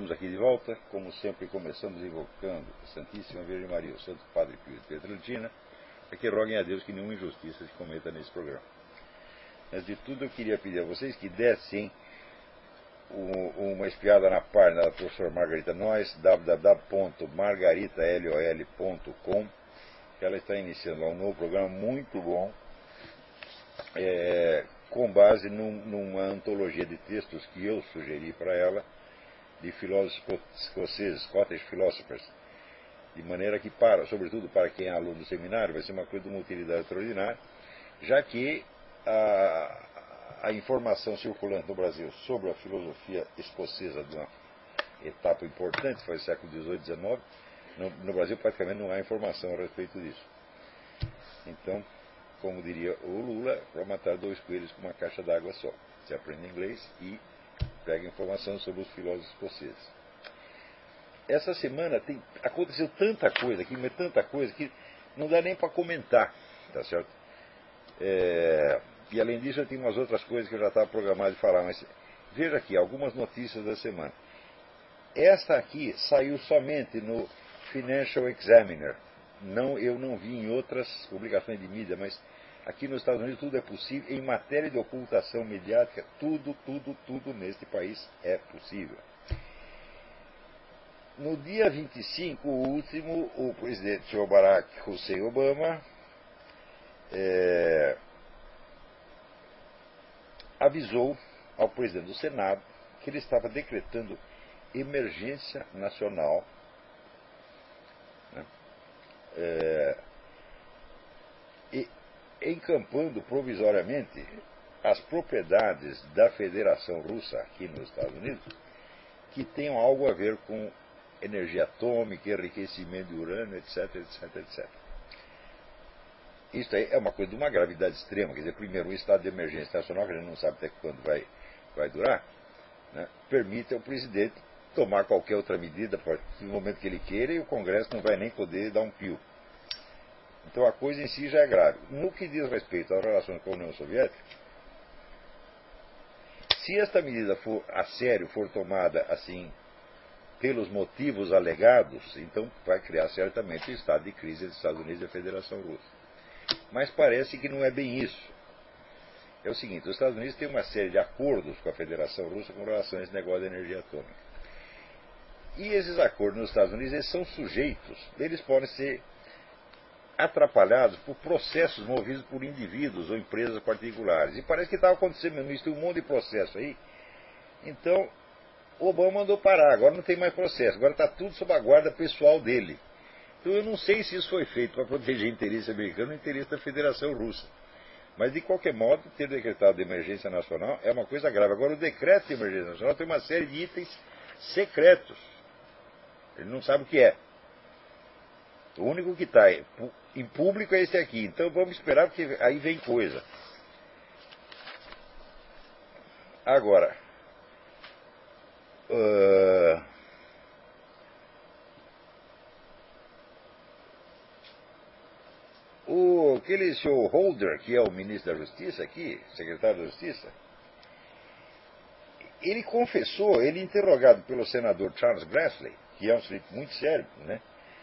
Estamos aqui de volta, como sempre começamos invocando a Santíssima Virgem Maria, o Santo Padre Pio de Pietrelcina, para que roguem a Deus que nenhuma injustiça se cometa nesse programa. Antes de tudo, eu queria pedir a vocês que dessem uma espiada na página da professora Margarita Noyes, www.margaritalol.com. Ela está iniciando lá um novo programa muito bom, com base numa antologia de textos que eu sugeri para ela, de filósofos escoceses, Scottish Philosophers, de maneira que, sobretudo para quem é aluno do seminário, vai ser uma coisa de uma utilidade extraordinária, já que a informação circulante no Brasil sobre a filosofia escocesa de uma etapa importante, foi o século XVIII e XIX, no Brasil praticamente não há informação a respeito disso. Então, como diria o Lula, para matar dois coelhos com uma caixa d'água só. Você aprende inglês e pega informação sobre os filósofos escoceses. Essa semana aconteceu tanta coisa aqui, mas tanta coisa que não dá nem para comentar, tá certo? E além disso eu tenho umas outras coisas que eu já estava programado de falar, mas veja aqui, algumas notícias da semana. Esta aqui saiu somente no Financial Examiner. Eu não vi em outras publicações de mídia, mas aqui nos Estados Unidos tudo é possível. Em matéria de ocultação mediática, tudo neste país é possível. No dia 25, o último, o presidente Barack Hussein Obama avisou ao presidente do Senado que ele estava decretando emergência nacional, né, e encampando provisoriamente as propriedades da Federação Russa aqui nos Estados Unidos que tenham algo a ver com energia atômica, enriquecimento de urânio, etc. Isso aí é uma coisa de uma gravidade extrema. Quer dizer, primeiro, um estado de emergência nacional, que a gente não sabe até quando vai durar, né, permite ao presidente tomar qualquer outra medida a partir do momento que ele queira, e o Congresso não vai nem poder dar um pio. Então a coisa em si já é grave. No que diz respeito às relações com a União Soviética, se esta medida for a sério, for tomada assim pelos motivos alegados, então vai criar certamente o estado de crise dos Estados Unidos e da Federação Russa. Mas parece que não é bem isso. É o seguinte, os Estados Unidos têm uma série de acordos com a Federação Russa com relação a esse negócio de energia atômica. E esses acordos nos Estados Unidos, eles são sujeitos, eles podem ser atrapalhados por processos movidos por indivíduos ou empresas particulares. E parece que estava acontecendo mesmo isso, tem um monte de processo aí. Então, Obama mandou parar, agora não tem mais processo, agora está tudo sob a guarda pessoal dele. Então eu não sei se isso foi feito para proteger o interesse americano ou o interesse da Federação Russa. Mas de qualquer modo, ter decretado de emergência nacional é uma coisa grave. Agora o decreto de emergência nacional tem uma série de itens secretos. Ele não sabe o que é. O único que está em público é esse aqui. Então vamos esperar, porque aí vem coisa. Agora, aquele senhor Holder, que é o ministro da Justiça aqui, secretário da Justiça, ele confessou, ele interrogado pelo senador Charles Grassley, que é um sujeito muito sério, né?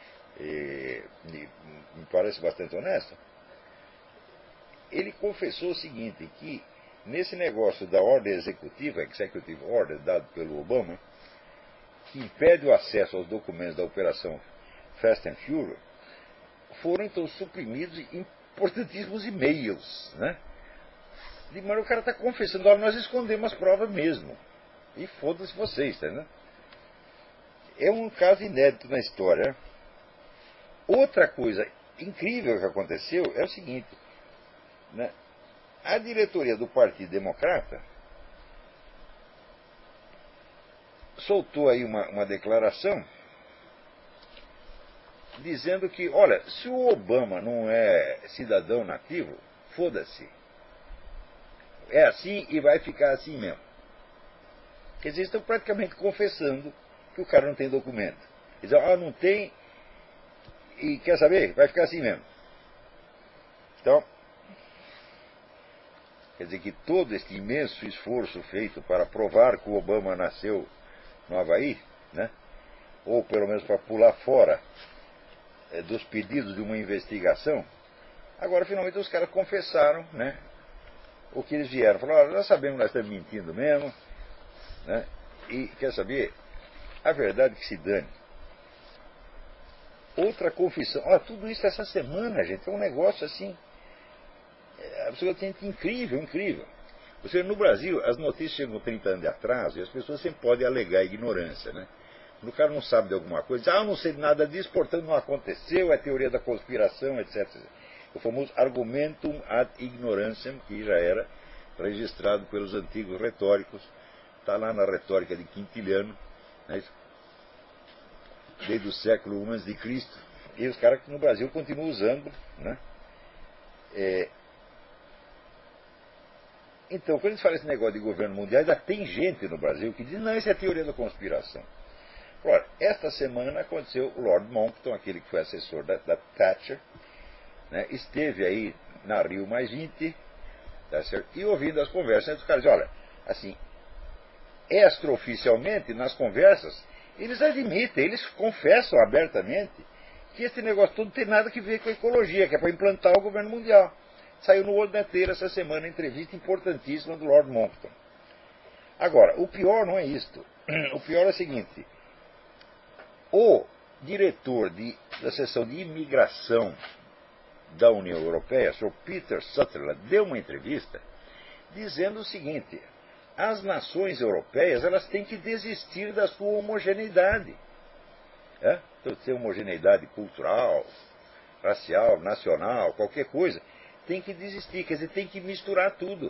Me parece bastante honesto, ele confessou o seguinte, que nesse negócio da ordem executiva, Executive Order, dado pelo Obama, que impede o acesso aos documentos da operação Fast and Furious, foram então suprimidos importantíssimos e-mails, né? De maneira que o cara está confessando, olha, nós escondemos as provas mesmo. E foda-se vocês, tá, né? É um caso inédito na história. Outra coisa incrível que aconteceu é o seguinte, né? A diretoria do Partido Democrata soltou aí uma declaração dizendo que, olha, se o Obama não é cidadão nativo, foda-se. É assim e vai ficar assim mesmo. Quer dizer, estão praticamente confessando que o cara não tem documento. Eles dizem, não tem, e quer saber? Vai ficar assim mesmo. Então, quer dizer que todo este imenso esforço feito para provar que o Obama nasceu no Havaí, né? Ou pelo menos para pular fora dos pedidos de uma investigação. Agora, finalmente, os caras confessaram, né, o que eles vieram. Falaram: nós sabemos que nós estamos mentindo mesmo, né? E, quer saber, a verdade que se dane. Outra confissão. Tudo isso essa semana, gente, é um negócio assim, absolutamente incrível, incrível. Você, no Brasil, as notícias chegam 30 anos de atraso e as pessoas sempre podem alegar ignorância, né? Quando o cara não sabe de alguma coisa, diz: eu não sei nada disso, portanto não aconteceu, é teoria da conspiração, etc. O famoso argumentum ad ignorantiam, que já era registrado pelos antigos retóricos, está lá na retórica de Quintiliano, né, desde o século I a.C., e os caras que no Brasil continuam usando, né? Então, quando eles falam esse negócio de governo mundial, ainda tem gente no Brasil que diz: não, isso é teoria da conspiração. Ora, esta semana aconteceu o Lord Monckton, aquele que foi assessor da Thatcher, né, esteve aí na Rio+20, tá certo? E ouvindo as conversas, os caras dizem: olha, assim, extraoficialmente, nas conversas, eles admitem, eles confessam abertamente que esse negócio todo não tem nada que ver com a ecologia, que é para implantar o governo mundial. Saiu no World Neteiro essa semana, entrevista importantíssima do Lord Monckton. Agora, o pior não é isto. O pior é o seguinte: o diretor da seção de imigração da União Europeia, Sr. Peter Sutherland, deu uma entrevista dizendo o seguinte: as nações europeias, elas têm que desistir da sua homogeneidade. Então, ter homogeneidade cultural, racial, nacional, qualquer coisa, tem que desistir, quer dizer, tem que misturar tudo.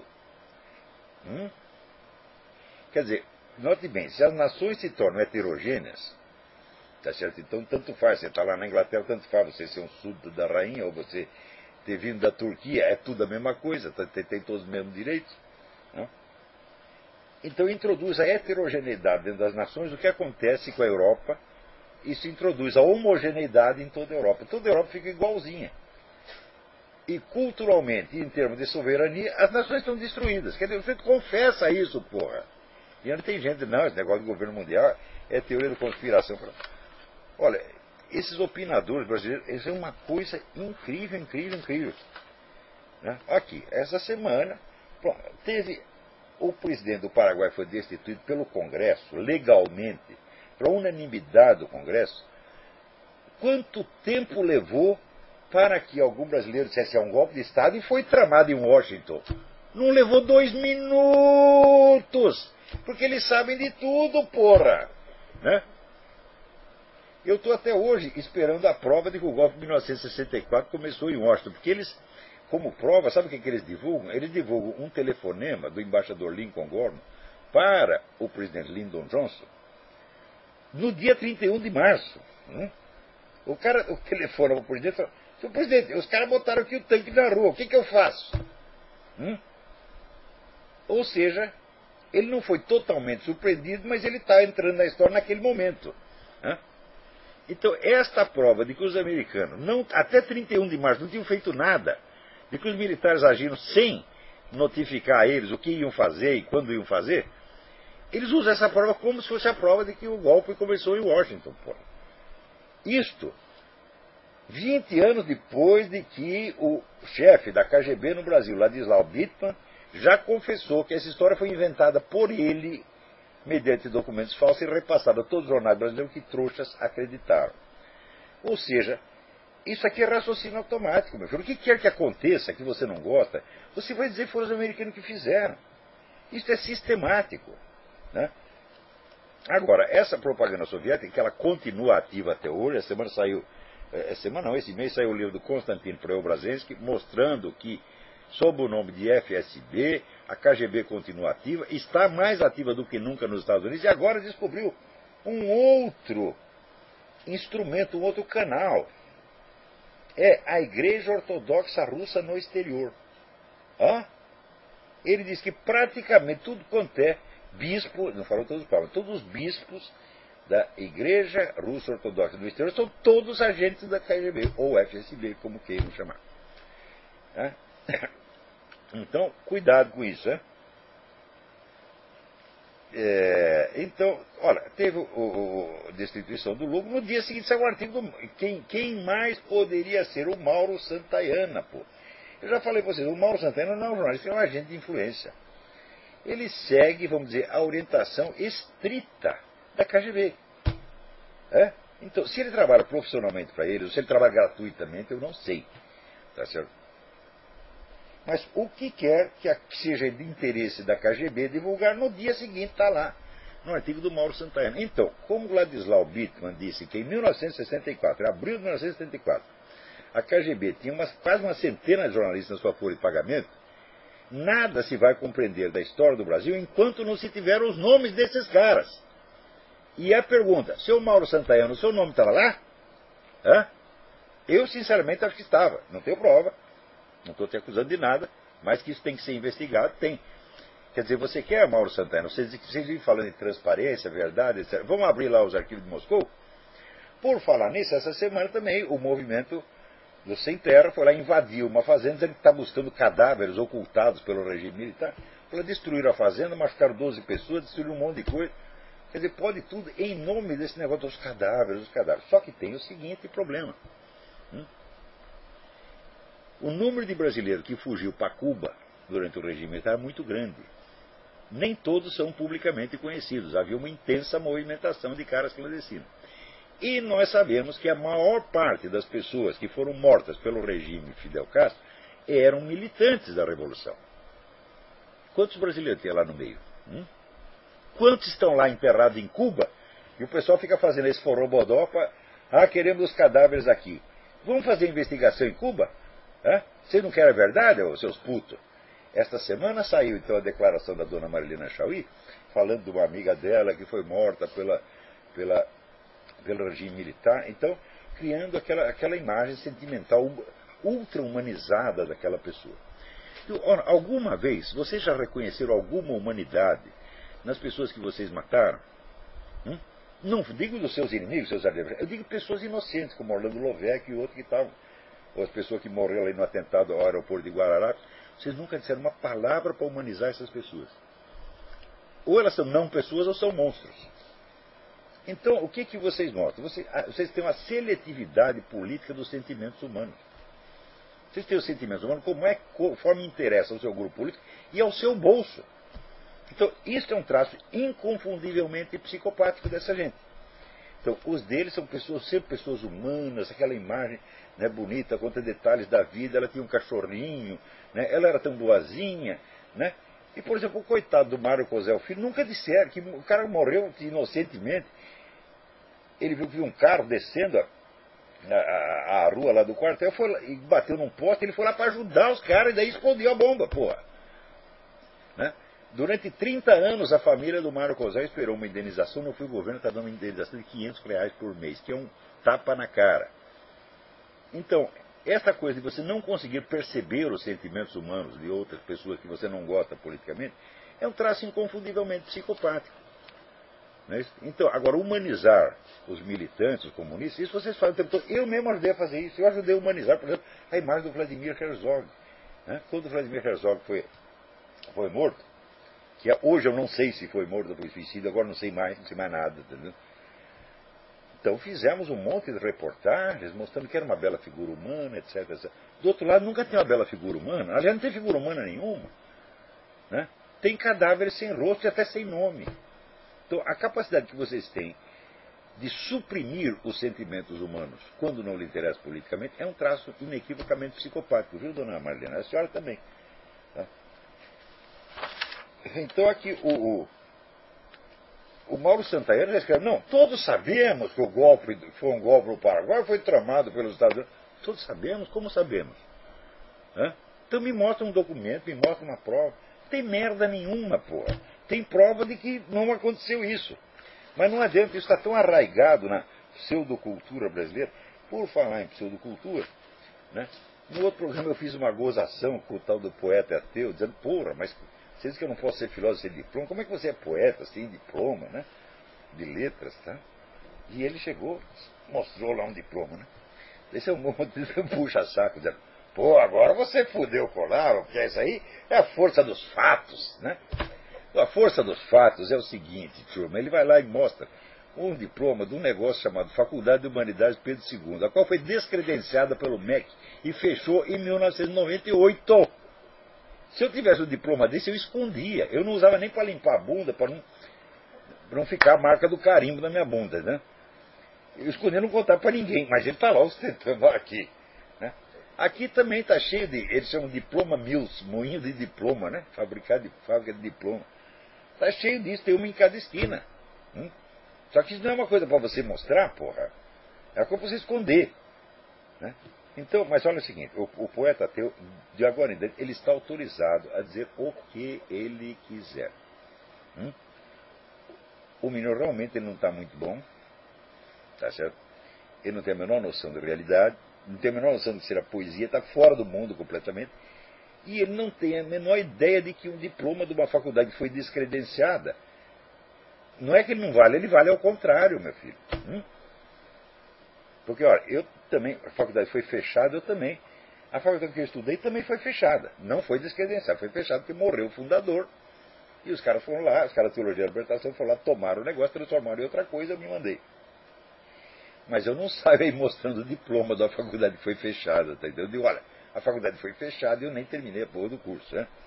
Quer dizer, note bem, se as nações se tornam heterogêneas, tá certo? Então, tanto faz, você está lá na Inglaterra, tanto faz você ser um súdito da rainha ou você ter vindo da Turquia, é tudo a mesma coisa, tem todos os mesmos direitos. Não? Então, introduz a heterogeneidade dentro das nações. O que acontece com a Europa? Isso introduz a homogeneidade em toda a Europa. Toda a Europa fica igualzinha. E culturalmente, em termos de soberania, as nações estão destruídas. Quer dizer, você confessa isso, porra. E ainda tem gente: não, esse negócio de governo mundial é teoria da conspiração. Olha, esses opinadores brasileiros, isso é uma coisa incrível, incrível, incrível. Né? Aqui, essa semana, teve o presidente do Paraguai foi destituído pelo Congresso, legalmente, para unanimidade do Congresso. Quanto tempo levou para que algum brasileiro dissesse: é um golpe de Estado, e foi tramado em Washington? Não levou 2 minutos, porque eles sabem de tudo, porra. Né? Eu estou até hoje esperando a prova de que o golpe de 1964 começou em Washington, porque eles, como prova, sabe o que eles divulgam? Eles divulgam um telefonema do embaixador Lincoln Gordon para o presidente Lyndon Johnson no dia 31 de março. O cara, o telefone para o presidente, fala: senhor presidente, os caras botaram aqui o tanque na rua, o que eu faço? Ou seja, ele não foi totalmente surpreendido, mas ele está entrando na história naquele momento. Então, esta prova de que os americanos, até 31 de março, não tinham feito nada, de que os militares agiram sem notificar a eles o que iam fazer e quando iam fazer, eles usam essa prova como se fosse a prova de que o golpe começou em Washington. Porra. Isto 20 anos depois de que o chefe da KGB no Brasil, Ladislau Bittman, já confessou que essa história foi inventada por ele, mediante documentos falsos, e repassada a todos os jornais brasileiros, que trouxas acreditaram. Ou seja, isso aqui é raciocínio automático, meu filho. O que quer que aconteça, que você não gosta, você vai dizer que foram os americanos que fizeram. Isso é sistemático. Né? Agora, essa propaganda soviética, que ela continua ativa até hoje, esse mês saiu o livro do Konstantin Preobrazhensky, mostrando que, sob o nome de FSB, a KGB continua ativa, está mais ativa do que nunca nos Estados Unidos, e agora descobriu um outro instrumento, um outro canal. É a Igreja Ortodoxa Russa no exterior. Ele diz que praticamente tudo quanto é bispo, não falou todos os papas, todos os bispos da Igreja Russa Ortodoxa no exterior são todos agentes da KGB, ou FSB, como queiram chamar. Então, cuidado com isso. Então, olha, teve a destituição do Lucro, no dia seguinte saiu um artigo do, quem mais poderia ser? O Mauro Santayana, pô. Eu já falei para vocês, o Mauro Santayana não é um jornalista, é um agente de influência. Ele segue, vamos dizer, a orientação estrita da KGB. Então, se ele trabalha profissionalmente para eles, ou se ele trabalha gratuitamente, eu não sei. Tá certo? Mas o que quer que seja de interesse da KGB divulgar, no dia seguinte está lá, no artigo do Mauro Santayana. Então, como Władysław Bittman disse que em 1964, em abril de 1974, a KGB tinha quase uma centena de jornalistas na sua folha de pagamento, nada se vai compreender da história do Brasil enquanto não se tiver os nomes desses caras. E a pergunta, seu Mauro Santayana, o seu nome estava lá? Eu, sinceramente, acho que estava. Não tenho prova. Não estou te acusando de nada, mas que isso tem que ser investigado, tem. Quer dizer, você quer, Mauro Santana, vocês vivem falando em transparência, verdade, etc. Vamos abrir lá os arquivos de Moscou? Por falar nisso, essa semana também o movimento do Sem Terra foi lá invadir uma fazenda, dizendo que está buscando cadáveres ocultados pelo regime militar. Foi lá destruir a fazenda, machucaram 12 pessoas, destruíram um monte de coisa. Quer dizer, pode tudo em nome desse negócio dos cadáveres, Só que tem o seguinte problema. O número de brasileiros que fugiu para Cuba durante o regime militar é muito grande. Nem todos são publicamente conhecidos. Havia uma intensa movimentação de caras clandestinos. E nós sabemos que a maior parte das pessoas que foram mortas pelo regime Fidel Castro eram militantes da Revolução. Quantos brasileiros tem lá no meio? Quantos estão lá enterrados em Cuba? E o pessoal fica fazendo esse forrobodó para... queremos os cadáveres aqui. Vamos fazer investigação em Cuba? Vocês não querem a verdade, seus putos? Esta semana saiu então a declaração da dona Marilena Chaui, falando de uma amiga dela que foi morta pelo regime militar. Então, criando aquela imagem sentimental, ultra-humanizada daquela pessoa. Então, alguma vez, vocês já reconheceram alguma humanidade nas pessoas que vocês mataram? Não digo dos seus inimigos, seus adversários. Eu digo pessoas inocentes, como Orlando Lovec e outro que estavam... ou as pessoas que morreram ali no atentado ao aeroporto de Guararapes, vocês nunca disseram uma palavra para humanizar essas pessoas. Ou elas são não pessoas ou são monstros. Então, o que vocês notam? Vocês têm uma seletividade política dos sentimentos humanos. Vocês têm os sentimentos humanos conforme interessa ao seu grupo político e ao seu bolso. Então, isso é um traço inconfundivelmente psicopático dessa gente. Então, os deles são sempre pessoas humanas, aquela imagem, né, bonita, conta detalhes da vida. Ela tinha um cachorrinho, né, ela era tão boazinha, né? E, por exemplo, o coitado do Mário Cosel Filho, nunca disseram que o cara morreu inocentemente. Ele viu que um carro descendo a rua lá do quartel e bateu num poste, ele foi lá para ajudar os caras e daí explodiu a bomba, porra. Né? Durante 30 anos, a família do Mário Cosel esperou uma indenização. No fim, o governo está dando uma indenização de R$500 por mês, que é um tapa na cara. Então, essa coisa de você não conseguir perceber os sentimentos humanos de outras pessoas que você não gosta politicamente, é um traço inconfundivelmente psicopático. Não é isso? Então, agora, humanizar os militantes, os comunistas, isso vocês fazem o tempo todo. Eu mesmo ajudei a fazer isso. Eu ajudei a humanizar, por exemplo, a imagem do Vladimir Herzog. Né? Quando o Vladimir Herzog foi morto, que hoje eu não sei se foi morto ou foi suicídio, agora não sei mais nada. Entendeu? Então fizemos um monte de reportagens mostrando que era uma bela figura humana, etc, etc. Do outro lado, nunca tem uma bela figura humana. Aliás, não tem figura humana nenhuma. Né? Tem cadáveres sem rosto e até sem nome. Então, a capacidade que vocês têm de suprimir os sentimentos humanos quando não lhe interessa politicamente é um traço inequivocamente psicopático, viu, dona Marilena? A senhora também. Tá? Então, aqui, o Mauro Santayana já escreve, não, todos sabemos que o golpe foi um golpe no Paraguai, foi tramado pelos Estados Unidos. Todos sabemos? Como sabemos? Então me mostra um documento, me mostra uma prova. Não tem merda nenhuma, porra. Tem prova de que não aconteceu isso. Mas não adianta, isso está tão arraigado na pseudocultura brasileira. Por falar em pseudocultura, né? No outro programa eu fiz uma gozação com o tal do poeta ateu, dizendo, porra, mas você diz que eu não posso ser filósofo sem diploma, como é que você é poeta sem diploma, né? De letras, tá? E ele chegou, mostrou lá um diploma, né? Esse é um monte de puxa-saco, dizendo, pô, agora você fudeu o colar, o que é isso aí? É a força dos fatos, né? A força dos fatos é o seguinte, turma, ele vai lá e mostra um diploma de um negócio chamado Faculdade de Humanidades Pedro II, a qual foi descredenciada pelo MEC e fechou em 1998. Se eu tivesse um diploma desse, eu escondia. Eu não usava nem para limpar a bunda, para não ficar a marca do carimbo na minha bunda, né? Eu escondia, não contava para ninguém, mas ele está lá ostentando aqui. Né? Aqui também está cheio de, eles chamam de diploma mills, moinho de diploma, né? Fábrica de diploma. Está cheio disso, tem uma em cada esquina. Só que isso não é uma coisa para você mostrar, porra. É uma coisa para você esconder. Né? Então, mas olha o seguinte, o poeta ateu, de agora em diante, ele está autorizado a dizer o que ele quiser. O menino realmente ele não está muito bom, tá certo? Ele não tem a menor noção da realidade, não tem a menor noção de ser a poesia, está fora do mundo completamente, e ele não tem a menor ideia de que um diploma de uma faculdade que foi descredenciada, não é que ele não vale, ele vale ao contrário, meu filho. Porque, olha, eu também, a faculdade foi fechada, eu também. A faculdade que eu estudei também foi fechada. Não foi descredenciada, foi fechada porque morreu o fundador. E os caras foram lá, os caras da Teologia da Libertação foram lá, tomaram o negócio, transformaram em outra coisa, eu me mandei. Mas eu não saio aí mostrando o diploma da faculdade que foi fechada, tá entendendo? Eu digo, olha, a faculdade foi fechada e eu nem terminei a porra do curso, né?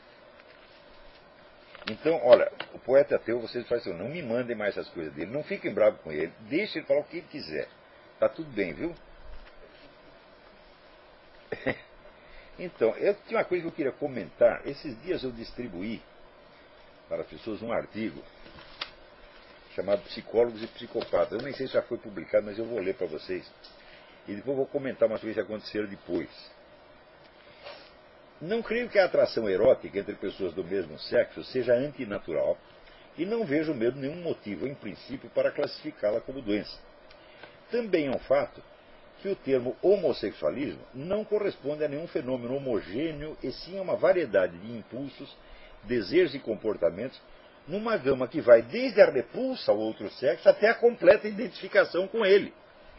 Então, olha, o poeta ateu, vocês fazem assim, não me mandem mais essas coisas dele, não fiquem bravos com ele, deixem ele falar o que ele quiser. Tá tudo bem, viu? Então, eu tinha uma coisa que eu queria comentar. Esses dias eu distribuí para as pessoas um artigo chamado Psicólogos e Psicopatas. Eu nem sei se já foi publicado, mas eu vou ler para vocês. E depois vou comentar umas coisas que aconteceram depois. Não creio que a atração erótica entre pessoas do mesmo sexo seja antinatural e não vejo mesmo nenhum motivo, em princípio, para classificá-la como doença. Também é um fato que o termo homossexualismo não corresponde a nenhum fenômeno homogêneo e sim a uma variedade de impulsos, desejos e comportamentos numa gama que vai desde a repulsa ao outro sexo até a completa identificação com ele.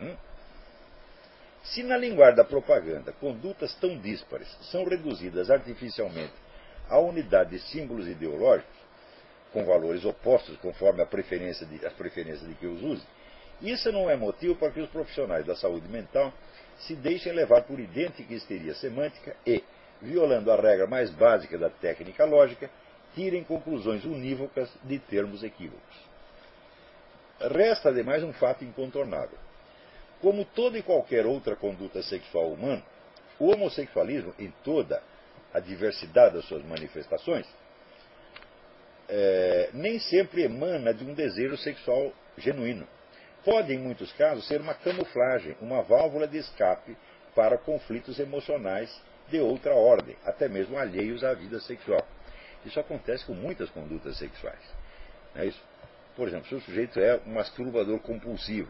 Se na linguagem da propaganda condutas tão díspares são reduzidas artificialmente à unidade de símbolos ideológicos, com valores opostos conforme as preferências de que os use, isso não é motivo para que os profissionais da saúde mental se deixem levar por idêntica histeria semântica e, violando a regra mais básica da técnica lógica, tirem conclusões unívocas de termos equívocos. Resta, ademais, um fato incontornável. Como toda e qualquer outra conduta sexual humana, o homossexualismo, em toda a diversidade das suas manifestações, nem sempre emana de um desejo sexual genuíno. Pode, em muitos casos, ser uma camuflagem, uma válvula de escape para conflitos emocionais de outra ordem, até mesmo alheios à vida sexual. Isso acontece com muitas condutas sexuais. Não é isso? Por exemplo, se o sujeito é um masturbador compulsivo,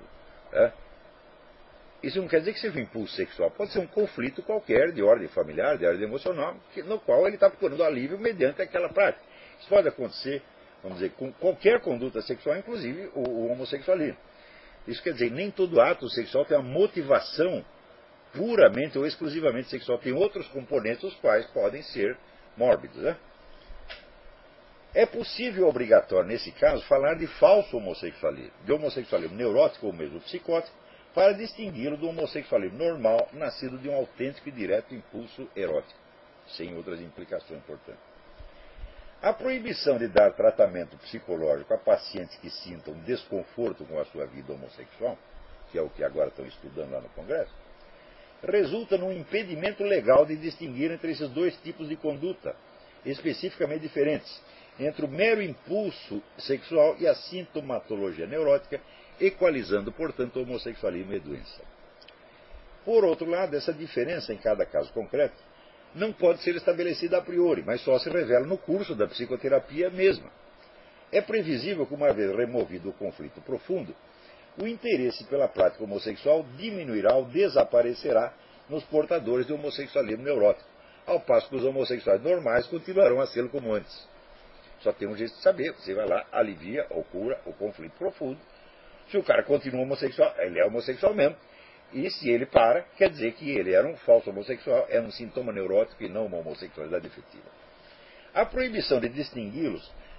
isso não quer dizer que seja um impulso sexual. Pode ser um conflito qualquer, de ordem familiar, de ordem emocional, no qual ele está procurando alívio mediante aquela prática. Isso pode acontecer, vamos dizer, com qualquer conduta sexual, inclusive o homossexualismo. Isso quer dizer, nem todo ato sexual tem uma motivação puramente ou exclusivamente sexual. Tem outros componentes, os quais podem ser mórbidos. É possível, obrigatório, nesse caso, falar de falso homossexualismo, de homossexualismo neurótico ou mesmo psicótico, para distingui-lo do homossexualismo normal, nascido de um autêntico e direto impulso erótico, sem outras implicações, portanto. A proibição de dar tratamento psicológico a pacientes que sintam desconforto com a sua vida homossexual, que é o que agora estão estudando lá no Congresso, resulta num impedimento legal de distinguir entre esses dois tipos de conduta, especificamente diferentes, entre o mero impulso sexual e a sintomatologia neurótica, equalizando, portanto, o homossexualismo e a doença. Por outro lado, essa diferença em cada caso concreto não pode ser estabelecida a priori, mas só se revela no curso da psicoterapia mesma. É previsível que, uma vez removido o conflito profundo, o interesse pela prática homossexual diminuirá ou desaparecerá nos portadores de homossexualismo neurótico, ao passo que os homossexuais normais continuarão a ser como antes. Só tem um jeito de saber, você vai lá, alivia ou cura o conflito profundo. Se o cara continua homossexual, ele é homossexual mesmo. E se ele para, quer dizer que ele era um falso homossexual, era um sintoma neurótico e não uma homossexualidade efetiva. A proibição de distingui-los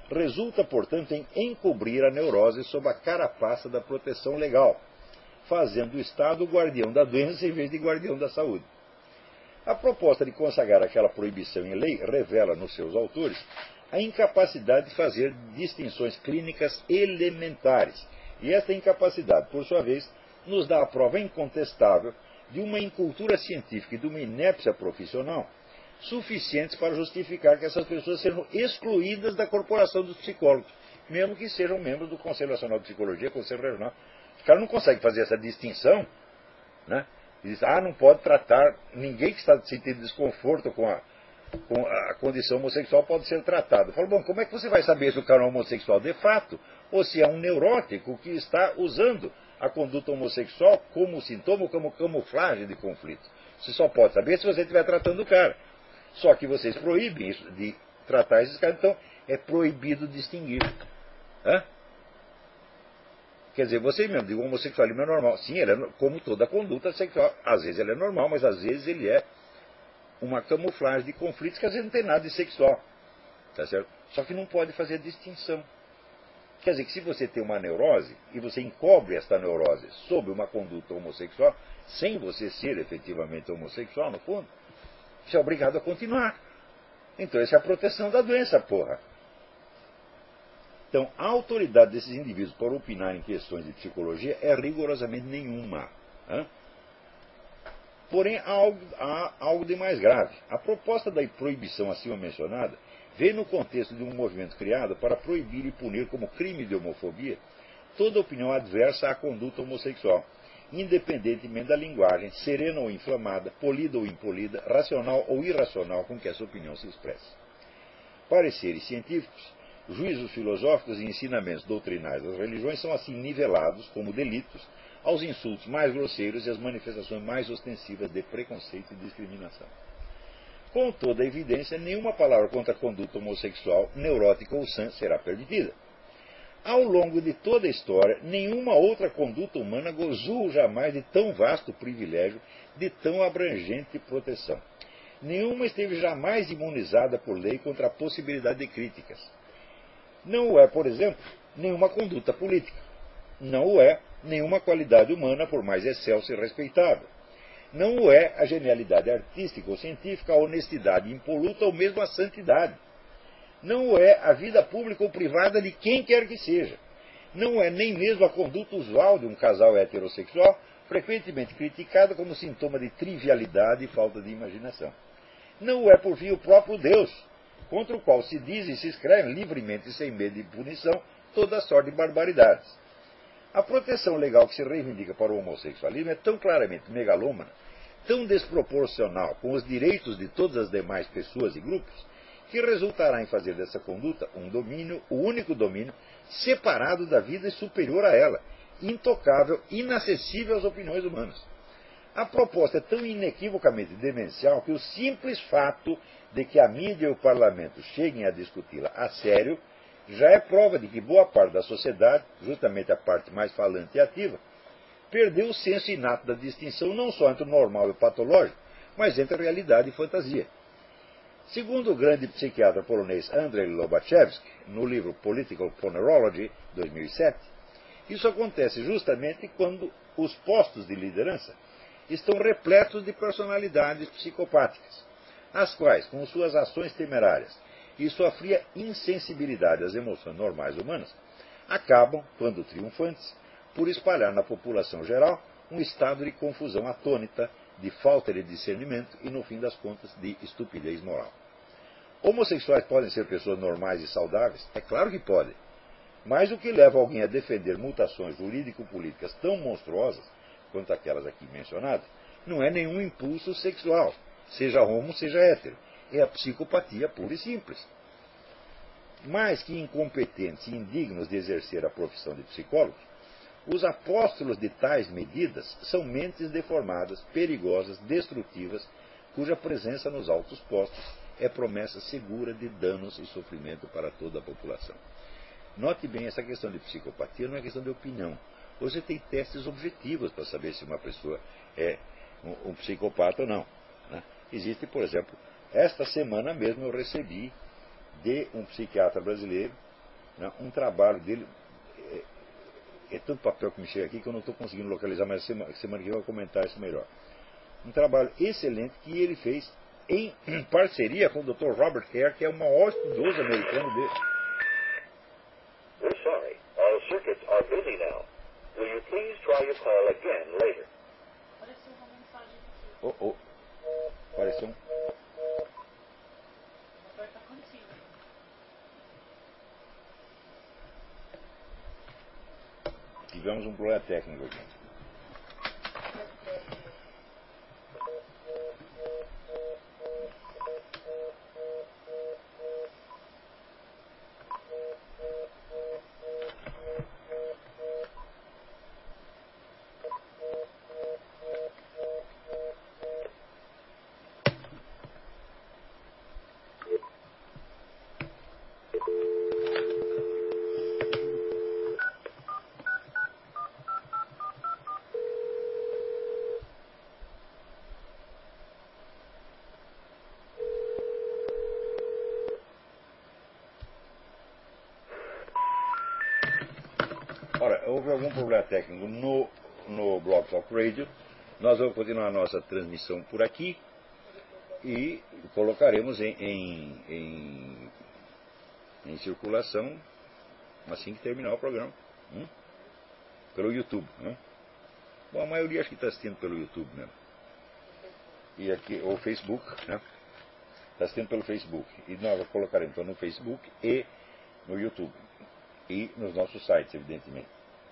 resulta, portanto, em encobrir a neurose sob a carapaça da proteção legal, fazendo o Estado o guardião da doença em vez de guardião da saúde. A proposta de consagrar aquela proibição em lei revela nos seus autores a incapacidade de fazer distinções clínicas elementares. E esta incapacidade, por sua vez, nos dá a prova incontestável de uma incultura científica e de uma inépcia profissional suficientes para justificar que essas pessoas sejam excluídas da corporação dos psicólogos, mesmo que sejam membros do Conselho Nacional de Psicologia, Conselho Regional. Os caras não conseguem fazer essa distinção, né? E diz, não pode tratar, ninguém que está sentindo desconforto com a condição homossexual pode ser tratado. Eu falo, bom, como é que você vai saber se o cara é homossexual de fato, ou se é um neurótico que está usando a conduta homossexual como sintoma, como camuflagem de conflito? Você só pode saber se você estiver tratando o cara. Só que vocês proíbem isso, de tratar esses caras, então é proibido distinguir. Hã? Quer dizer, você mesmo diz, o homossexualismo é normal. Sim, ele é como toda conduta sexual. Às vezes ele é normal, mas às vezes ele é uma camuflagem de conflitos que às vezes não tem nada de sexual. Tá certo? Só que não pode fazer distinção. Quer dizer que se você tem uma neurose e você encobre esta neurose sob uma conduta homossexual, sem você ser efetivamente homossexual, no fundo, você é obrigado a continuar. Então essa é a proteção da doença, porra. Então, a autoridade desses indivíduos para opinar em questões de psicologia é rigorosamente nenhuma. Né? Porém, há algo de mais grave. A proposta da proibição acima mencionada veio no contexto de um movimento criado para proibir e punir como crime de homofobia toda opinião adversa à conduta homossexual, independentemente da linguagem, serena ou inflamada, polida ou impolida, racional ou irracional com que essa opinião se expressa. Pareceres científicos, juízos filosóficos e ensinamentos doutrinais das religiões são assim nivelados como delitos aos insultos mais grosseiros e às manifestações mais ostensivas de preconceito e discriminação. Com toda a evidência, nenhuma palavra contra a conduta homossexual, neurótica ou sã será permitida. Ao longo de toda a história, nenhuma outra conduta humana gozou jamais de tão vasto privilégio, de tão abrangente proteção. Nenhuma esteve jamais imunizada por lei contra a possibilidade de críticas. Não o é, por exemplo, nenhuma conduta política. Não o é nenhuma qualidade humana, por mais excelsa e respeitável. Não o é a genialidade artística ou científica, a honestidade impoluta ou mesmo a santidade. Não o é a vida pública ou privada de quem quer que seja. Não é nem mesmo a conduta usual de um casal heterossexual, frequentemente criticada como sintoma de trivialidade e falta de imaginação. Não o é, por fim, o próprio Deus, contra o qual se diz e se escreve livremente e sem medo de punição toda sorte de barbaridades. A proteção legal que se reivindica para o homossexualismo é tão claramente megalômana, tão desproporcional com os direitos de todas as demais pessoas e grupos, que resultará em fazer dessa conduta um domínio, o único domínio, separado da vida e superior a ela, intocável, inacessível às opiniões humanas. A proposta é tão inequivocamente demencial que o simples fato de que a mídia e o parlamento cheguem a discuti-la a sério já é prova de que boa parte da sociedade, justamente a parte mais falante e ativa, perdeu o senso inato da distinção não só entre o normal e o patológico, mas entre a realidade e fantasia. Segundo o grande psiquiatra polonês Andrzej Lobachevsky, no livro Political Phonerology, 2007, isso acontece justamente quando os postos de liderança estão repletos de personalidades psicopáticas, as quais, com suas ações temerárias e sua fria insensibilidade às emoções normais humanas, acabam, quando triunfantes, por espalhar na população geral um estado de confusão atônita, de falta de discernimento e, no fim das contas, de estupidez moral. Homossexuais podem ser pessoas normais e saudáveis? É claro que podem. Mas o que leva alguém a defender mutações jurídico-políticas tão monstruosas quanto aquelas aqui mencionadas, não é nenhum impulso sexual, seja homo, seja hétero. É a psicopatia pura e simples. Mais que incompetentes e indignos de exercer a profissão de psicólogos, os apóstolos de tais medidas são mentes deformadas, perigosas, destrutivas, cuja presença nos altos postos é promessa segura de danos e sofrimento para toda a população. Note bem, essa questão de psicopatia não é questão de opinião. Você tem testes objetivos para saber se uma pessoa é um psicopata ou não. Né? Existe, por exemplo, esta semana mesmo eu recebi de um psiquiatra brasileiro né, um trabalho dele. É tanto papel que me chega aqui que eu não estou conseguindo localizar, mas semana que vem eu vou comentar isso melhor. Um trabalho excelente que ele fez em parceria com o Dr. Robert Hare, que é o maior estudioso americano dele. We're sorry. All circuits are busy now. Will you please try your call again later? Apareceu uma mensagem aqui. Oh, oh. Apareceu um. Aperta contigo. Tivemos um problema técnico aqui. Ora, houve algum problema técnico no Blog Talk Radio. Nós vamos continuar a nossa transmissão por aqui e colocaremos em circulação assim que terminar o programa. Pelo YouTube. Bom, a maioria acho que está assistindo pelo YouTube mesmo. E aqui, ou Facebook, né? Está assistindo pelo Facebook. E nós colocaremos então no Facebook e no YouTube. E nos nossos sites, evidentemente.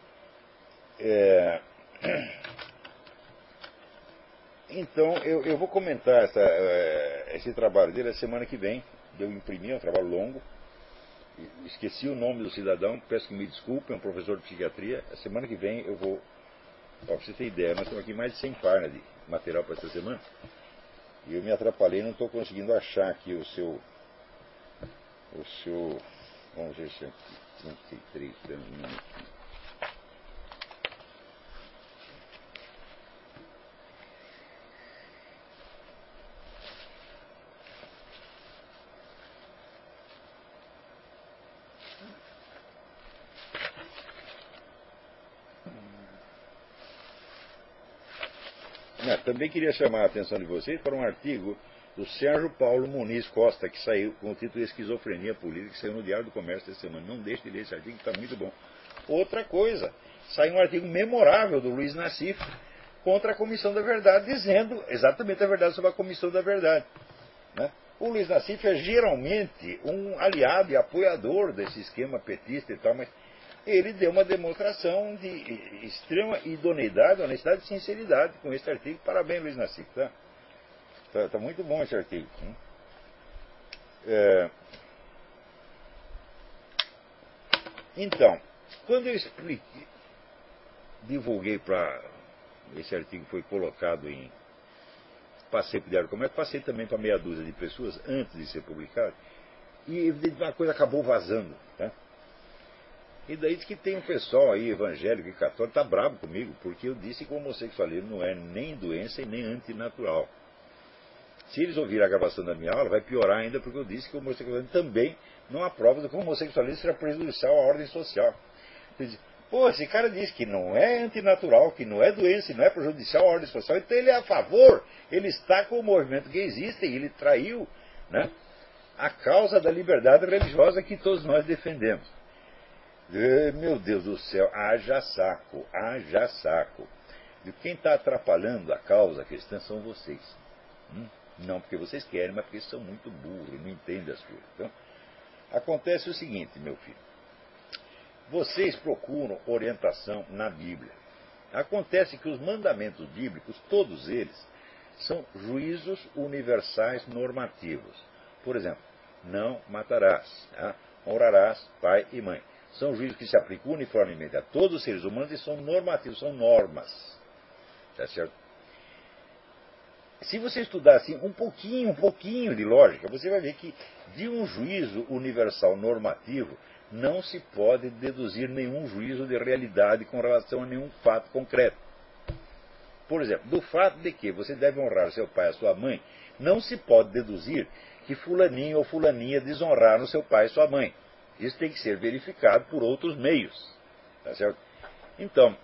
Então, eu vou comentar esse trabalho dele a semana que vem. Eu imprimi, é um trabalho longo. Esqueci o nome do cidadão, peço que me desculpe, é um professor de psiquiatria. A semana que vem eu vou... Para você ter ideia, nós temos aqui mais de 100 páginas de material para essa semana. E eu me atrapalhei, não estou conseguindo achar aqui o seu... Vamos ver se é 33, dando um minutinho. Também queria chamar a atenção de vocês para um artigo do Sérgio Paulo Muniz Costa, que saiu com o título Esquizofrenia Política, que saiu no Diário do Comércio esta semana. Não deixe de ler esse artigo, que está muito bom. Outra coisa, saiu um artigo memorável do Luiz Nassif contra a Comissão da Verdade, dizendo exatamente a verdade sobre a Comissão da Verdade. Né? O Luiz Nassif é geralmente um aliado e apoiador desse esquema petista e tal, mas ele deu uma demonstração de extrema idoneidade, honestidade e sinceridade com esse artigo. Parabéns, Luiz Nassif. Tá muito bom esse artigo. Então, quando eu divulguei para... Esse artigo foi colocado passei para o Diário do Comércio, passei também para meia dúzia de pessoas antes de ser publicado, e evidentemente uma coisa acabou vazando. Tá? E daí diz que tem um pessoal aí, evangélico e católico, está bravo comigo, porque eu disse que o homossexualismo não é nem doença e nem antinatural. Se eles ouvirem a gravação da minha aula, vai piorar ainda, porque eu disse que o homossexualismo também não há prova de que o homossexualismo será prejudicial à ordem social. Pô, esse cara diz que não é antinatural, que não é doença e não é prejudicial à ordem social, então ele é a favor, ele está com o movimento gaysista e ele traiu, né, a causa da liberdade religiosa que todos nós defendemos. Meu Deus do céu, haja saco, haja saco. E quem está atrapalhando a causa cristã são vocês. Não porque vocês querem, mas porque são muito burros, não entendem as coisas. Então, acontece o seguinte, meu filho. Vocês procuram orientação na Bíblia. Acontece que os mandamentos bíblicos, todos eles, são juízos universais normativos. Por exemplo, não matarás, tá? Honrarás pai e mãe. São juízos que se aplicam uniformemente a todos os seres humanos e são normativos, são normas. Tá certo? Se você estudar assim um pouquinho de lógica, você vai ver que de um juízo universal normativo não se pode deduzir nenhum juízo de realidade com relação a nenhum fato concreto. Por exemplo, do fato de que você deve honrar seu pai e sua mãe, não se pode deduzir que fulaninho ou fulaninha desonraram seu pai e sua mãe. Isso tem que ser verificado por outros meios. Tá certo? Então,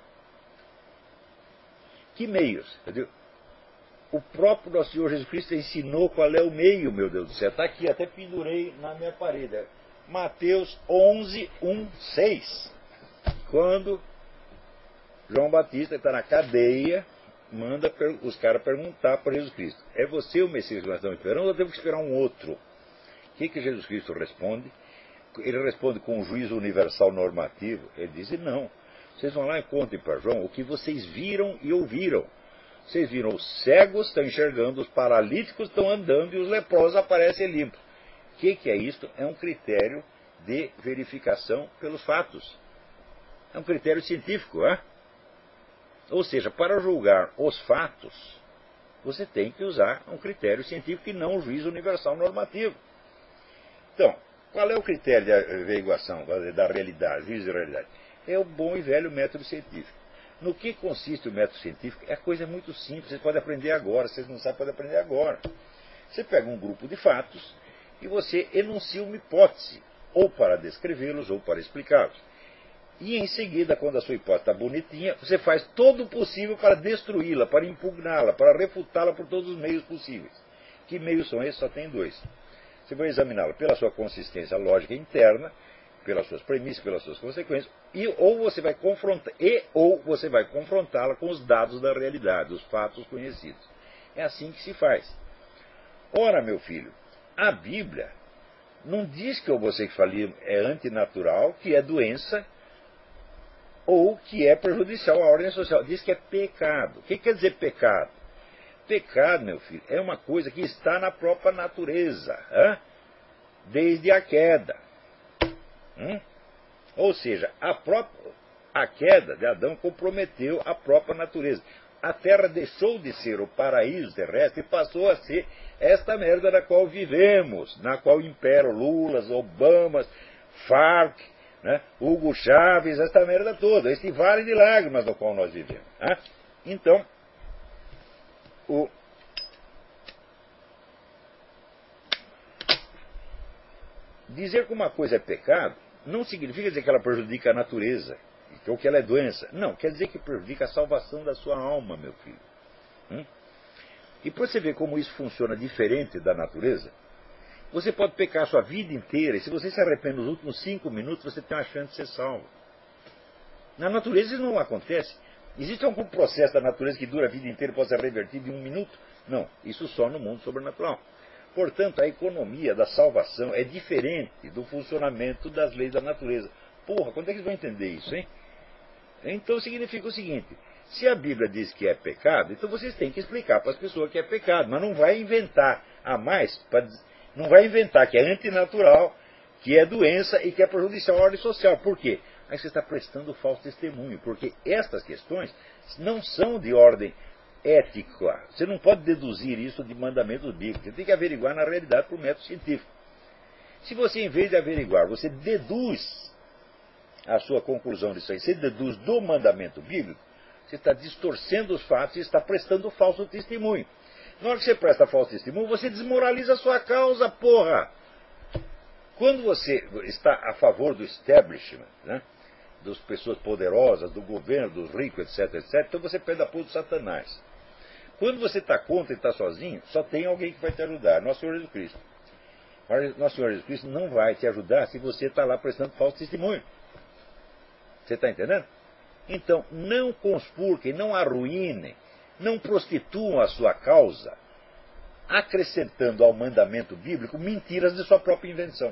que meios? O próprio nosso Senhor Jesus Cristo ensinou qual é o meio, meu Deus do céu. Está aqui, até pendurei na minha parede. Mateus 11, 1, 6. Quando João Batista está na cadeia, manda os caras perguntar para Jesus Cristo: é você o Messias que nós estamos esperando ou temos que esperar um outro? O que Jesus Cristo responde? Ele responde com um juízo universal normativo. Ele diz: não, vocês vão lá e contem para João o que vocês viram e ouviram. Vocês viram os cegos estão enxergando, os paralíticos estão andando e os leprosos aparecem limpos. O que é isso? É um critério de verificação pelos fatos. É um critério científico, é? Ou seja, para julgar os fatos, você tem que usar um critério científico e não um juízo universal normativo. Então, qual é o critério de averiguação da realidade, juízo de realidade? É o bom e velho método científico. No que consiste o método científico? É coisa muito simples, você pode aprender agora, se vocês não sabem, pode aprender agora. Você pega um grupo de fatos e você enuncia uma hipótese, ou para descrevê-los, ou para explicá-los. E em seguida, quando a sua hipótese está bonitinha, você faz todo o possível para destruí-la, para impugná-la, para refutá-la por todos os meios possíveis. Que meios são esses? Só tem dois. Você vai examiná-la pela sua consistência lógica interna, pelas suas premissas, pelas suas consequências, ou você vai confrontá-la com os dados da realidade, os fatos conhecidos. É assim que se faz. Ora, meu filho, a Bíblia não diz que o homossexualismo é antinatural, que é doença, ou que é prejudicial à ordem social. Diz que é pecado. O que quer dizer pecado? Pecado, meu filho, é uma coisa que está na própria natureza, desde a queda. Ou seja, a queda de Adão comprometeu a própria natureza. A Terra deixou de ser o paraíso terrestre e passou a ser esta merda na qual vivemos, na qual imperam Lulas, Obamas, Farc, Hugo Chávez, esta merda toda, este vale de lágrimas no qual nós vivemos. Então, dizer que uma coisa é pecado não significa dizer que ela prejudica a natureza, ou que ela é doença. Não, quer dizer que prejudica a salvação da sua alma, meu filho. E para você ver como isso funciona diferente da natureza, você pode pecar a sua vida inteira, e se você se arrepende nos últimos 5 minutos, você tem uma chance de ser salvo. Na natureza isso não acontece. Existe algum processo da natureza que dura a vida inteira e pode ser revertido em 1 minuto? Não, isso só no mundo sobrenatural. Portanto, a economia da salvação é diferente do funcionamento das leis da natureza. Porra, quando é que eles vão entender isso, hein? Então significa o seguinte: se a Bíblia diz que é pecado, então vocês têm que explicar para as pessoas que é pecado, mas não vai inventar a mais, não vai inventar que é antinatural, que é doença e que é prejudicial à ordem social. Por quê? Aí você está prestando falso testemunho, porque estas questões não são de ordem ética. Você não pode deduzir isso de mandamentos bíblicos. Você tem que averiguar na realidade por método científico. Se você, em vez de averiguar, você deduz a sua conclusão disso aí, você deduz do mandamento bíblico, você está distorcendo os fatos e está prestando falso testemunho. Na hora que você presta falso testemunho, você desmoraliza a sua causa, porra! Quando você está a favor do establishment, das pessoas poderosas, do governo, dos ricos, etc., então você pede apoio do Satanás. Quando você está contra e está sozinho, só tem alguém que vai te ajudar, Nosso Senhor Jesus Cristo. Mas Nosso Senhor Jesus Cristo não vai te ajudar se você está lá prestando falso testemunho. Você está entendendo? Então, não conspurquem, não arruinem, não prostituam a sua causa, acrescentando ao mandamento bíblico mentiras de sua própria invenção.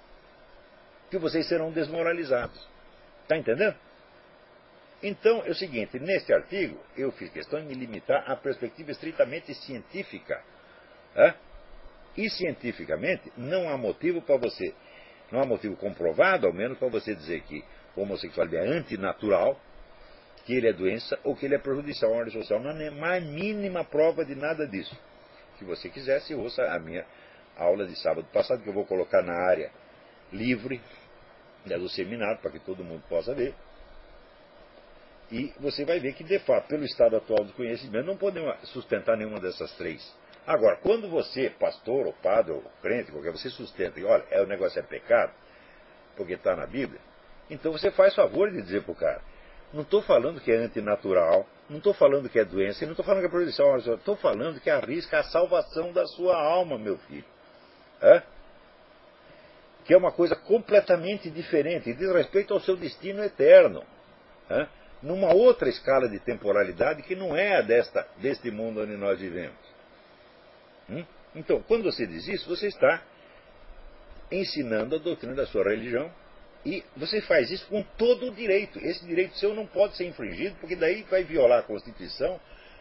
Que vocês serão desmoralizados. Está entendendo? Então, é o seguinte, neste artigo, eu fiz questão de me limitar à perspectiva estritamente científica. E cientificamente, não há motivo para você, não há motivo comprovado, ao menos, para você dizer que o homossexualismo é antinatural, que ele é doença ou que ele é prejudicial à ordem social. Não há mais mínima prova de nada disso. Se você quisesse, ouça a minha aula de sábado passado, que eu vou colocar na área livre do seminário, para que todo mundo possa ver. E você vai ver que, de fato, pelo estado atual do conhecimento, não podemos sustentar nenhuma dessas três. Agora, quando você, pastor, ou padre, ou crente, qualquer, você sustenta, e olha, o negócio é pecado, porque está na Bíblia, então você faz favor de dizer para o cara: não estou falando que é antinatural, não estou falando que é doença, não estou falando que é proibição, estou falando que arrisca a salvação da sua alma, meu filho. Que é uma coisa completamente diferente, e diz respeito ao seu destino eterno, numa outra escala de temporalidade que não é a deste mundo onde nós vivemos. Então, quando você diz isso, você está ensinando a doutrina da sua religião, e você faz isso com todo o direito. Esse direito seu não pode ser infringido, porque daí vai violar a Constituição,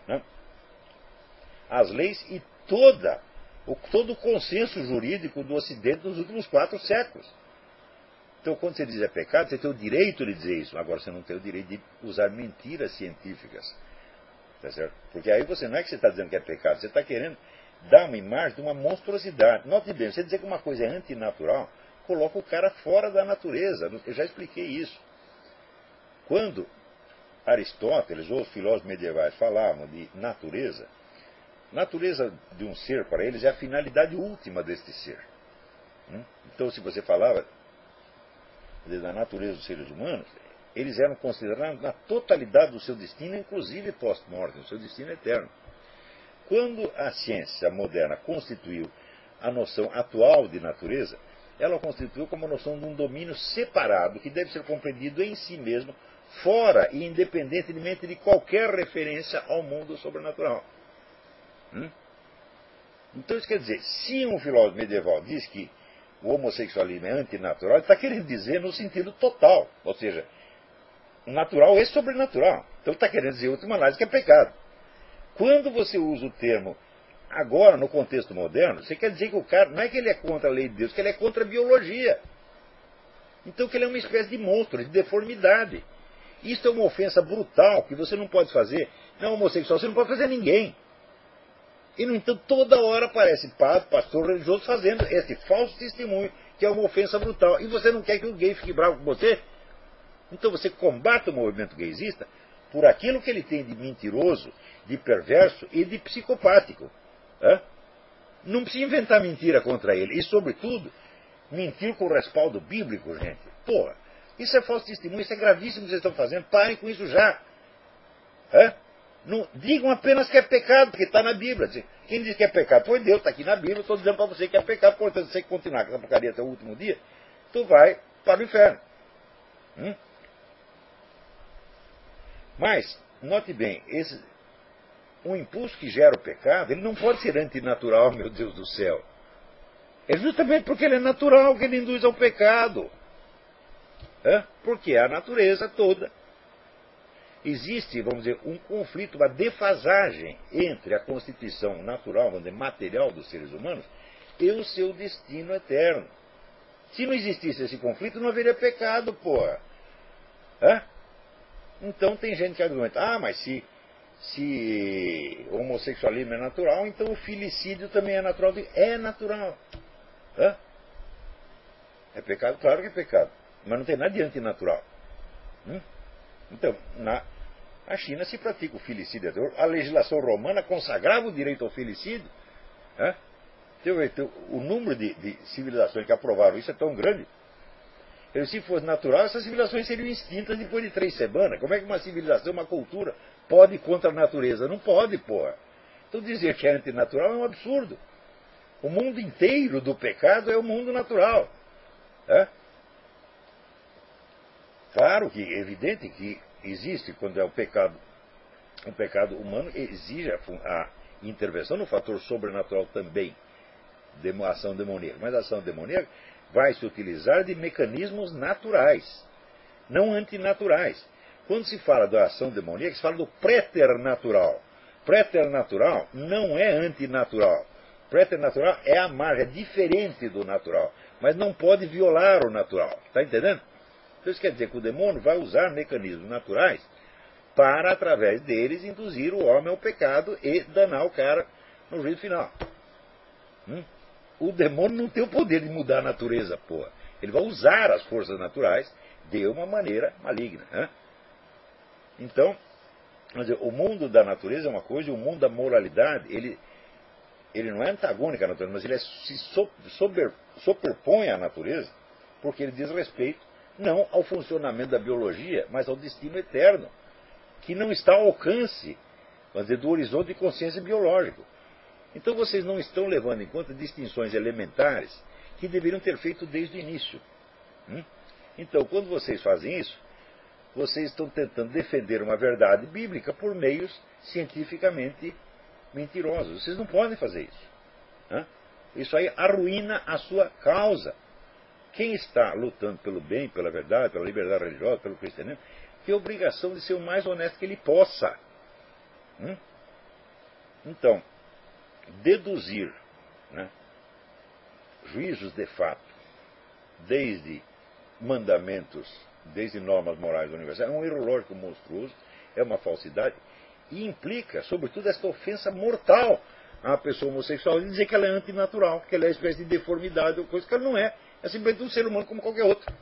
as leis e todo o consenso jurídico do Ocidente nos últimos 4 séculos. Então, quando você diz é pecado, você tem o direito de dizer isso. Agora, você não tem o direito de usar mentiras científicas. Tá certo? Porque aí você não é que você está dizendo que é pecado, você está querendo dar uma imagem de uma monstruosidade. Note bem, você dizer que uma coisa é antinatural, coloca o cara fora da natureza. Eu já expliquei isso. Quando Aristóteles ou os filósofos medievais falavam de natureza, natureza de um ser para eles é a finalidade última deste ser. Então, se você falava da natureza dos seres humanos, eles eram considerados na totalidade do seu destino, inclusive post-mortem, o seu destino eterno. Quando a ciência moderna constituiu a noção atual de natureza, ela constituiu como a noção de um domínio separado, que deve ser compreendido em si mesmo, fora e independentemente de qualquer referência ao mundo sobrenatural. Então isso quer dizer, se um filósofo medieval diz que o homossexualismo é antinatural, ele está querendo dizer no sentido total, ou seja, natural e sobrenatural. Então ele está querendo dizer, em última análise, que é pecado. Quando você usa o termo agora, no contexto moderno, você quer dizer que o cara, não é que ele é contra a lei de Deus, que ele é contra a biologia. Então que ele é uma espécie de monstro, de deformidade. Isso é uma ofensa brutal, que você não pode fazer. Não é homossexual, você não pode fazer a ninguém. E, no entanto, toda hora aparece padre, pastor religioso fazendo esse falso testemunho, que é uma ofensa brutal. E você não quer que o gay fique bravo com você? Então você combate o movimento gaysista por aquilo que ele tem de mentiroso, de perverso e de psicopático. Não precisa inventar mentira contra ele. E, sobretudo, mentir com respaldo bíblico, gente. Porra, isso é falso testemunho, isso é gravíssimo que vocês estão fazendo. Parem com isso já. Não digam apenas que é pecado, porque está na Bíblia. Quem diz que é pecado foi Deus, está aqui na Bíblia. Estou dizendo para você que é pecado, portanto, se você continuar com essa porcaria até o último dia, tu vai para o inferno. Mas, note bem, um impulso que gera o pecado, ele não pode ser antinatural, meu Deus do céu. É justamente porque ele é natural que ele induz ao pecado. Porque é a natureza toda. Existe, vamos dizer, um conflito, uma defasagem entre a constituição natural, vamos dizer, material dos seres humanos e o seu destino eterno. Se não existisse esse conflito, não haveria pecado, porra. Então tem gente que argumenta, mas se o homossexualismo é natural, então o filicídio também é natural. É natural. É pecado? Claro que é pecado. Mas não tem nada de antinatural. Então, a China se pratica o filicídio. A legislação romana consagrava o direito ao filicídio. O número de civilizações que aprovaram isso é tão grande. Se fosse natural, essas civilizações seriam extintas depois de 3 semanas. Como é que uma civilização, uma cultura, pode ir contra a natureza? Não pode, porra. Então dizer que é antinatural é um absurdo. O mundo inteiro do pecado é o mundo natural. Claro que é evidente que existe, quando é um pecado humano, exige a intervenção no fator sobrenatural também, de ação demoníaca. Mas a ação demoníaca vai se utilizar de mecanismos naturais, não antinaturais. Quando se fala da ação demoníaca, se fala do preternatural. Preternatural não é antinatural. Preternatural é a margem, é diferente do natural, mas não pode violar o natural. Está entendendo? Então isso quer dizer que o demônio vai usar mecanismos naturais para, através deles, induzir o homem ao pecado e danar o cara no juízo final. O demônio não tem o poder de mudar a natureza, porra. Ele vai usar as forças naturais de uma maneira maligna. Então, vamos dizer, o mundo da natureza é uma coisa, e o mundo da moralidade, ele não é antagônico à natureza, mas ele se sobrepõe à natureza porque ele diz respeito não ao funcionamento da biologia, mas ao destino eterno, que não está ao alcance, vamos dizer, do horizonte de consciência biológico. Então vocês não estão levando em conta distinções elementares que deveriam ter feito desde o início. Então, quando vocês fazem isso, vocês estão tentando defender uma verdade bíblica por meios cientificamente mentirosos. Vocês não podem fazer isso. Isso aí arruína a sua causa. Quem está lutando pelo bem, pela verdade, pela liberdade religiosa, pelo cristianismo, tem a obrigação de ser o mais honesto que ele possa. Então, deduzir, né, juízos de fato, desde mandamentos, desde normas morais universais, é um erro lógico monstruoso, é uma falsidade, e implica, sobretudo, esta ofensa mortal à pessoa homossexual de dizer que ela é antinatural, que ela é uma espécie de deformidade, ou coisa que ela não é. É simplesmente um ser humano como qualquer outro.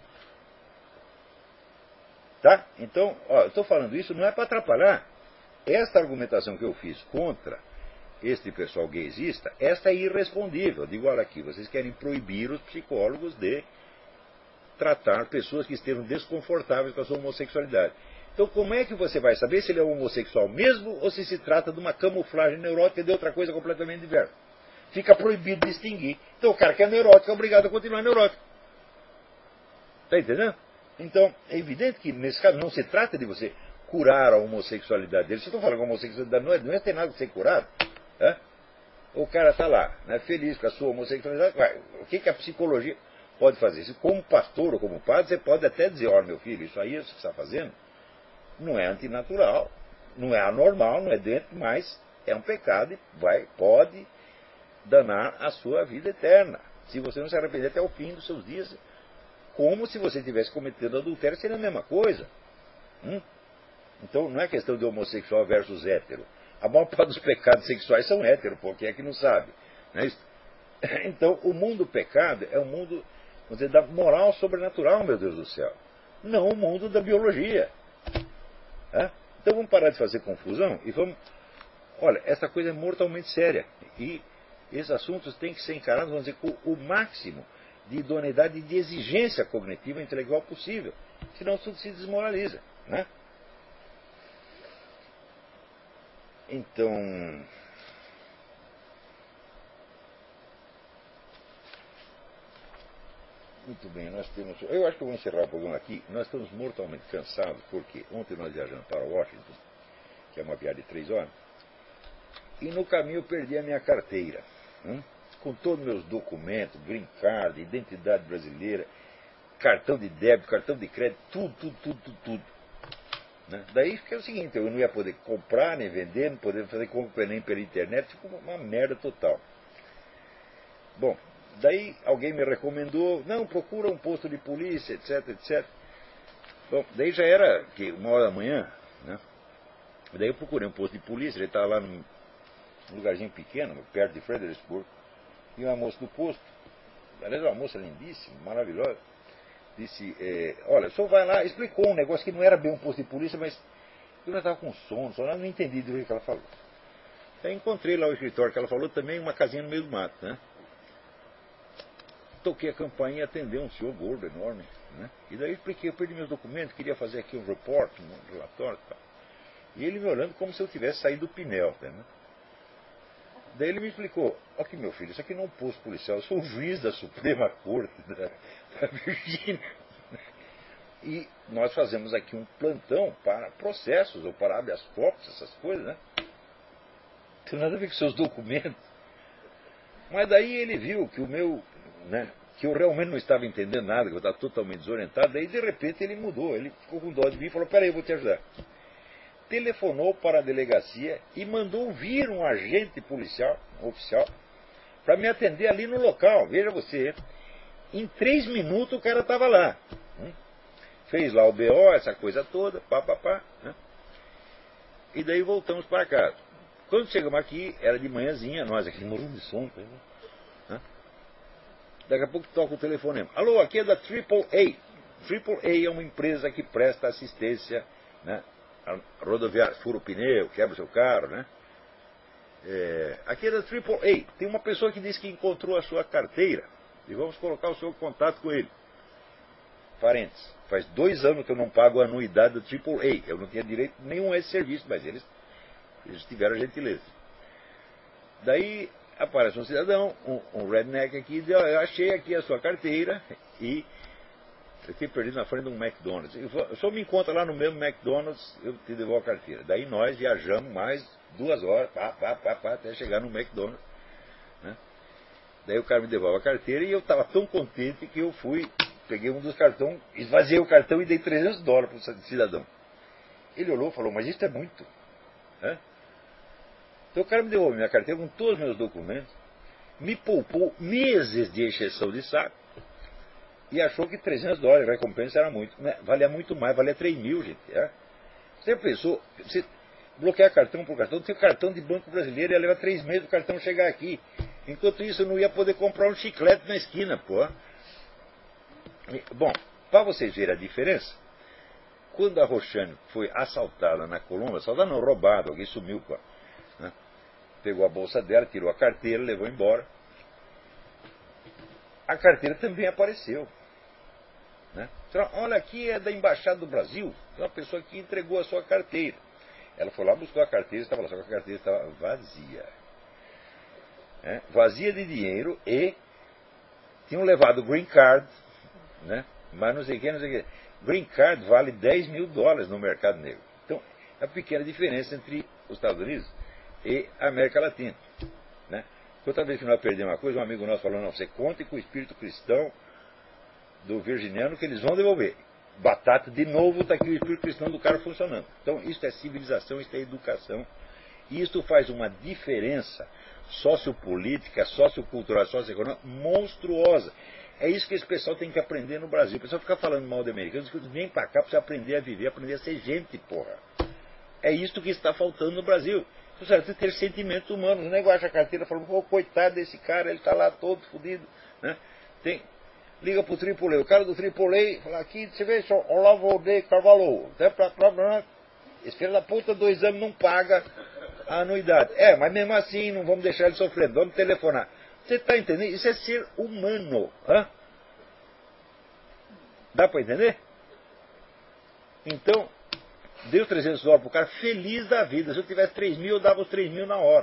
Tá? Então, eu estou falando isso não é para atrapalhar. Esta argumentação que eu fiz contra este pessoal gaysista, esta é irrespondível. Eu digo, olha aqui, vocês querem proibir os psicólogos de tratar pessoas que estejam desconfortáveis com a sua homossexualidade. Então, como é que você vai saber se ele é homossexual mesmo ou se trata de uma camuflagem neurótica de outra coisa completamente diversa? Fica proibido distinguir. Então, o cara que é neurótico é obrigado a continuar neurótico. Está entendendo? Então, é evidente que, nesse caso, não se trata de você curar a homossexualidade dele. Se eu estou falando que a homossexualidade não é ter nada de ser curado. O cara está lá, né, feliz com a sua homossexualidade. O que a psicologia pode fazer? Se, como pastor ou como padre, você pode até dizer, olha, meu filho, isso aí que você está fazendo não é antinatural, não é anormal, não é dentro, mas é um pecado e pode danar a sua vida eterna. Se você não se arrepender até o fim dos seus dias, como se você estivesse cometendo adultério, seria a mesma coisa. Então não é questão de homossexual versus hétero. A maior parte dos pecados sexuais são héteros, pô, quem é que não sabe? Não é isso? Então o mundo do pecado é um mundo, vamos dizer, da moral sobrenatural, meu Deus do céu. Não o mundo da biologia. Então vamos parar de fazer confusão e vamos... Olha, essa coisa é mortalmente séria. E esses assuntos têm que ser encarados, vamos dizer, com o máximo de idoneidade e de exigência cognitiva e intelectual possível. Senão tudo se desmoraliza. Né? Então... Muito bem, nós temos... Eu acho que eu vou encerrar o programa aqui. Nós estamos mortalmente cansados, porque ontem nós viajamos para Washington, que é uma viagem de 3 horas, e no caminho eu perdi a minha carteira, com todos os meus documentos, green card, identidade brasileira, cartão de débito, cartão de crédito, tudo. Né? Daí fica o seguinte, eu não ia poder comprar, nem vender, não poder fazer compra nem pela internet, ficou uma merda total. Bom, daí alguém me recomendou, não, procura um posto de polícia, etc. Bom, daí já era 1h da manhã, né? Daí eu procurei um posto de polícia, ele estava lá num lugarzinho pequeno, perto de Fredericksburg, e uma moça do posto, aliás, uma moça lindíssima, maravilhosa, disse, olha, o senhor vai lá, explicou um negócio que não era bem um posto de polícia, mas eu já estava com sono, só não entendi do que ela falou. Daí encontrei lá o escritório que ela falou, também uma casinha no meio do mato, né? Toquei a campainha e atendeu um senhor gordo, enorme, né? E daí expliquei, eu perdi meus documentos, queria fazer aqui um report, um relatório e tal. E ele me olhando como se eu tivesse saído do Pinel, né? Daí ele me explicou, aqui meu filho, isso aqui não é um posto policial, eu sou o juiz da Suprema Corte da Virgínia. E nós fazemos aqui um plantão para processos ou para habeas corpus, essas coisas, né? Não tem nada a ver com seus documentos. Mas daí ele viu que o meu, né, que eu realmente não estava entendendo nada, que eu estava totalmente desorientado, daí de repente ele mudou, ele ficou com dó de mim e falou, peraí, eu vou te ajudar. Telefonou para a delegacia e mandou vir um agente policial, oficial, para me atender ali no local. Veja você, em 3 minutos o cara estava lá. Fez lá o BO, essa coisa toda, né? E daí voltamos para casa. Quando chegamos aqui, era de manhãzinha, nós aqui morrendo de sono. Né? Daqui a pouco toca o telefonema. Alô, aqui é da AAA. AAA é uma empresa que presta assistência, né? Rodoviária, fura o pneu, quebra o seu carro, né? Aqui é da AAA. Tem uma pessoa que disse que encontrou a sua carteira e vamos colocar o seu contato com ele. Parentes, faz 2 anos que eu não pago a anuidade do AAA. Eu não tinha direito nenhum a esse serviço, mas eles tiveram gentileza. Daí aparece um cidadão, um redneck aqui, e diz: eu achei aqui a sua carteira e eu fiquei perdido na frente de um McDonald's. Eu só me encontra lá no mesmo McDonald's, eu te devolvo a carteira. Daí nós viajamos mais 2 horas, até chegar no McDonald's. Né? Daí o cara me devolve a carteira e eu estava tão contente que eu peguei um dos cartões, esvaziei o cartão e dei $300 para o cidadão. Ele olhou e falou: mas isso é muito. Né? Então o cara me devolveu minha carteira com todos os meus documentos, me poupou meses de encheção de saco e achou que $300 a recompensa era muito. Né? Valia muito mais, valia 3 mil, gente. É? Você pensou, você bloquear cartão por cartão, tem cartão de banco brasileiro, ia levar 3 meses o cartão chegar aqui. Enquanto isso eu não ia poder comprar um chiclete na esquina, pô. Bom, para vocês verem a diferença, quando a Roxane foi assaltada na Colômbia, assaltada não, roubada, alguém sumiu com ela. Né? Pegou a bolsa dela, tirou a carteira, levou embora. A carteira também apareceu. Né? Então, olha, aqui é da Embaixada do Brasil, é uma pessoa que entregou a sua carteira. Ela foi lá, buscou a carteira, estava lá, só que a carteira estava vazia. Vazia de dinheiro e tinham levado o green card, né? Mas não sei o que. Green card vale $10 mil no mercado negro. Então, é a pequena diferença entre os Estados Unidos e a América Latina. Né? Toda vez que nós perdemos uma coisa, um amigo nosso falou: não, você conte com o espírito cristão do virginiano que eles vão devolver. Batata, de novo, está aqui o espírito cristão do cara funcionando. Então, isso é civilização, isso é educação. E isso faz uma diferença sociopolítica, sociocultural, socioeconômica monstruosa. É isso que esse pessoal tem que aprender no Brasil. O pessoal fica falando mal de americanos, que vem para cá para você aprender a viver, aprender a ser gente, porra. É isso que está faltando no Brasil. Você precisa ter sentimentos humanos. O negócio a carteira falando: pô, coitado desse cara, ele está lá todo fodido. Né? Liga pro AAA. O cara do AAA fala: aqui, você vê, só Olavo de Carvalho. Esse filho da puta, 2 anos não paga a anuidade. Mas mesmo assim, não vamos deixar ele sofrendo, vamos telefonar. Você está entendendo? Isso é ser humano. Dá para entender? Então, deu $300 para o cara, feliz da vida. Se eu tivesse 3 mil, eu dava os 3 mil na hora.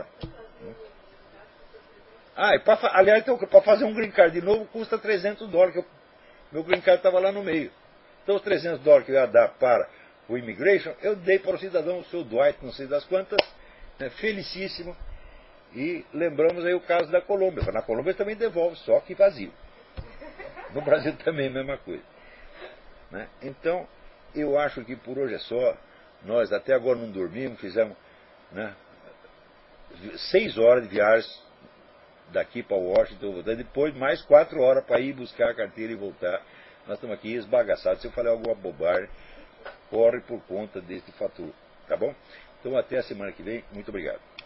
Aliás, então, para fazer um green card de novo custa $300, que meu green card estava lá no meio. Então, os $300 que eu ia dar para o immigration, eu dei para o cidadão, o seu Dwight, não sei das quantas, né, felicíssimo. E lembramos aí o caso da Colômbia. Na Colômbia também devolve, só que vazio. No Brasil também a mesma coisa. Né? Então, eu acho que por hoje é só. Nós até agora não dormimos, fizemos, né, 6 horas de viagem daqui para Washington, depois mais 4 horas para ir buscar a carteira e voltar. Nós estamos aqui esbagaçados. Se eu falei alguma bobagem, corre por conta desse fator. Tá bom? Então até a semana que vem. Muito obrigado.